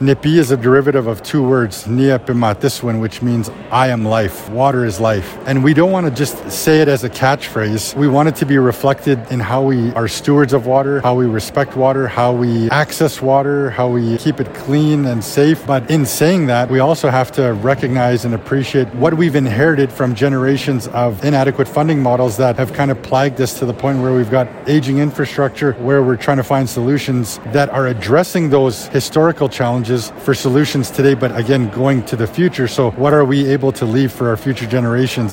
Nipi is a derivative of two words, Nia Pimatiswin, which means I am life. Water is life. And we don't want to just say it as a catchphrase. We want it to be reflected in how we are stewards of water, how we respect water, how we access water, how we keep it clean and safe. But in saying that, we also have to recognize and appreciate what we've inherited from generations of inadequate funding models that have kind of plagued us to the point where we've got aging infrastructure, where we're trying to find solutions that are addressing those historical challenges for solutions today, but again, going to the future. So what are we able to leave for our future generations?